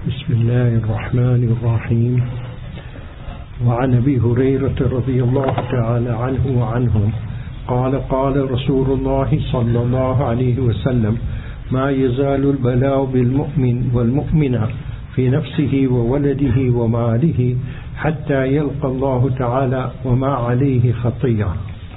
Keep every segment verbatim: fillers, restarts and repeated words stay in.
بسم الله الرحمن الرحيم. وعن أبي هريرة رضي الله تعالى عنه وعنهم قال قال رسول الله صلى الله عليه وسلم: ما يزال البلاء بالمؤمن والمؤمنة في نفسه وولده وماله حتى يلقى الله تعالى وما عليه خطيئة.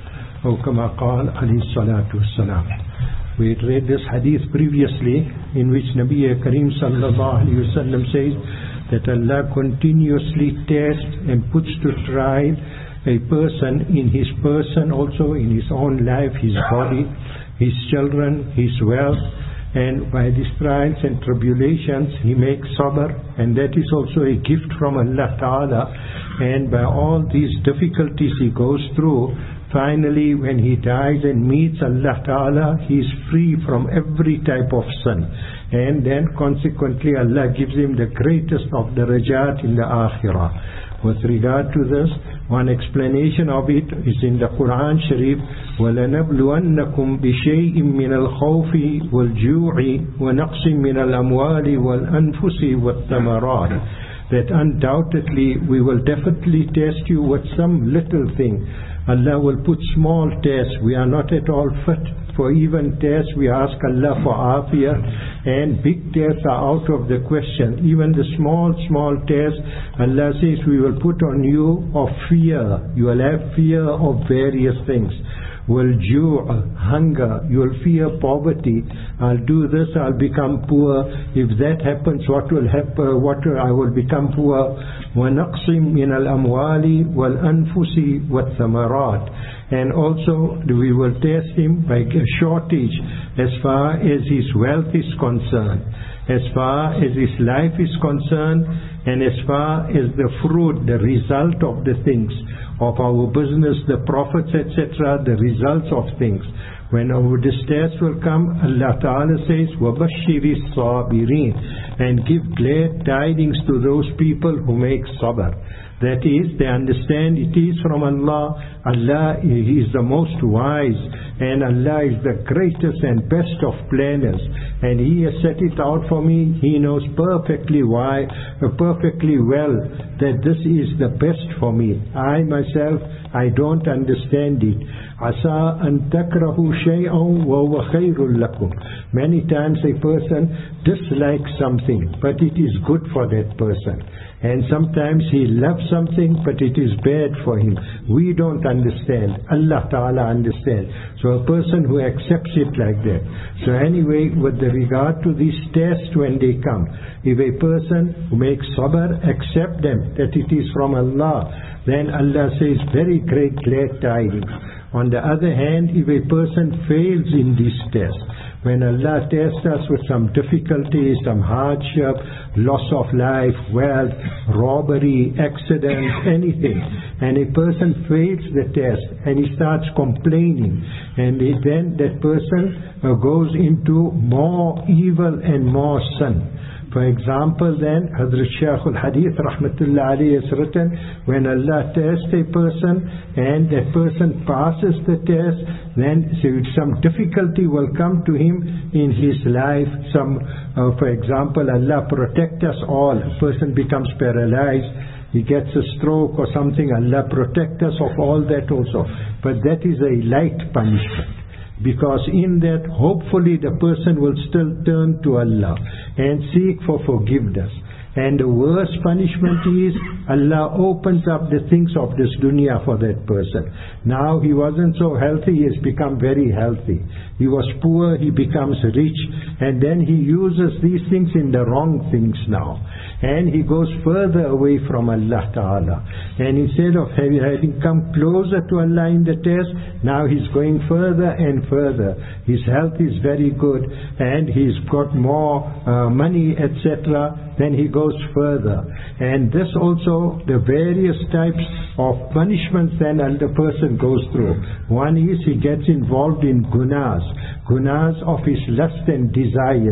أو كما قال عليه الصلاة والسلام. We read this hadith previously, in which Nabi Kareem sallallahu alayhi wa sallam says that Allah continuously tests and puts to trial a person in his person, also in his own life, his body, his children, his wealth, and by these trials and tribulations he makes sabr, and that is also a gift from Allah Ta'ala. And by all these difficulties he goes through, finally when he dies and meets Allah Ta'ala, he is free from every type of sin, and then consequently Allah gives him the greatest of the darajat in the akhirah. With regard to this, one explanation of it is in the Quran Sharif: وَلَنَبْلُوَنَّكُمْ بِشَيْءٍ مِّنَ الْخَوْفِ وَالْجُوعِ وَنَقْصٍ مِّنَ الْأَمْوَالِ وَالْأَنفُسِ وَالثَّمَرَاتِ. That undoubtedly we will definitely test you with some little thing. Allah will put small tests. We are not at all fit for even tests. We ask Allah for afiyah, and big tests are out of the question. Even the small, small tests, Allah says we will put on you of fear. You will have fear of various things. Will ju' hunger, you will fear poverty. I'll do this, I'll become poor. If that happens, what will happen? What will, I will become poor. وَنَقْصٍ مِّنَ الْأَمْوَالِ وَالْأَنفُسِ وَالثَّمَرَاتِ. And also we will test him by a shortage as far as his wealth is concerned, as far as his life is concerned, and as far as the fruit, the result of the things of our business, the profits, et cetera, the results of things. When our distress will come, Allah Ta'ala says, وَبَشِّرِ الصَّابِرِينَ, and give glad tidings to those people who make sabr. That is, they understand it is from Allah. Allah is the most wise, and Allah is the greatest and best of planners, and He has set it out for me. He knows perfectly why, uh, perfectly well that this is the best for me. I myself, I don't understand it. Asa an takrahu shay'an wa huwa khayrun lakum. Many times a person dislikes something, but it is good for that person. And sometimes he loves something, but it is bad for him. We don't understand. Allah Ta'ala understands. So a person who accepts it like that. So anyway, with the regard to these tests when they come, if a person who makes sabr, accept them, that it is from Allah, then Allah says very great glad tidings. On the other hand, if a person fails in these tests, when Allah tests us with some difficulty, some hardship, loss of life, wealth, robbery, accidents, anything, and a person fails the test and he starts complaining, and then that person uh, goes into more evil and more sin. For example, then Hazrat Shaykh al-Hadith rahmatullah alayhi has written, when Allah tests a person and that person passes the test, then some difficulty will come to him in his life. Some, uh, for example, Allah protect us all. A person becomes paralyzed, he gets a stroke or something. Allah protect us of all that also. But that is a light punishment, because in that hopefully the person will still turn to Allah and seek for forgiveness. And the worst punishment is Allah opens up the things of this dunya for that person. Now he wasn't so healthy, he has become very healthy. He was poor, he becomes rich, and then he uses these things in the wrong things now. And he goes further away from Allah Ta'ala. And instead of having come closer to Allah in the test, now he's going further and further. His health is very good, and he's got more uh, money, et cetera. Then he goes further. And this also, the various types of punishments then the person goes through. One is he gets involved in gunas, gunas of his lust and desires.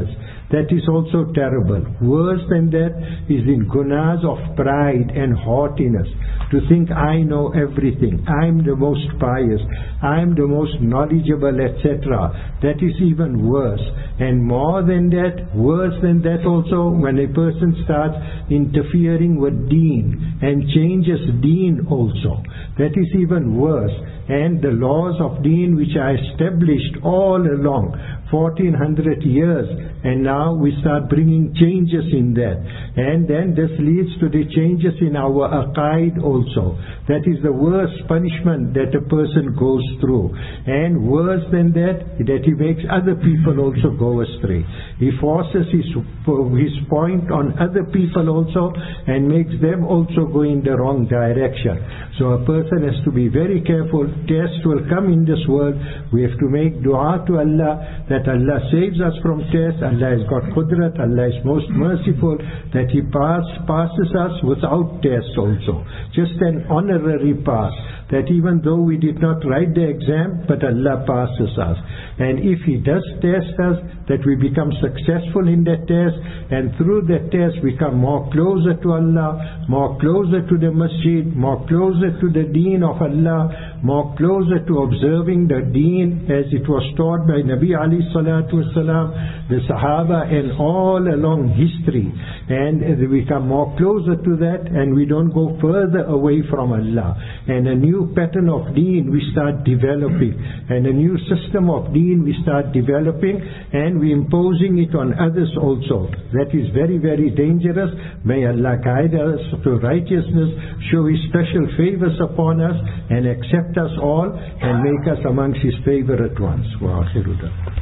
That is also terrible. Worse than that is in gunas of pride and haughtiness. To think I know everything, I am the most pious, I am the most knowledgeable, et cetera. That is even worse. And more than that, worse than that also, when a person starts interfering with deen and changes deen also. That is even worse. And the laws of deen which are established all along, fourteen hundred years, and now we start bringing changes in that. And then this leads to the changes in our aqaid also. That is the worst punishment that a person goes through. And worse than that, that he makes other people also go astray. He forces his, his point on other people also and makes them also go in the wrong direction. So a person has to be very careful. Tests will come in this world. We have to make dua to Allah that Allah saves us from tests. Allah has got qudrat. Allah is most merciful, that He pass, passes us without tests also. Just an honorary pass. That even though we did not write the exam, but Allah passes us. And if He does test us, that we become successful in that test, and through that test we come more closer to Allah, more closer to the masjid, more closer to the deen of Allah, more closer to observing the deen as it was taught by Nabi alayhi salatu wasalam, the Sahaba, and all along history. And we come more closer to that, and we don't go further away from Allah. And a new pattern of deen we start developing, and a new system of deen we start developing, and we imposing it on others also. That is very, very dangerous. May Allah guide us to righteousness, show His special favors upon us, and accept us all, and make us amongst His favorite ones. Wa akhiru da'wana.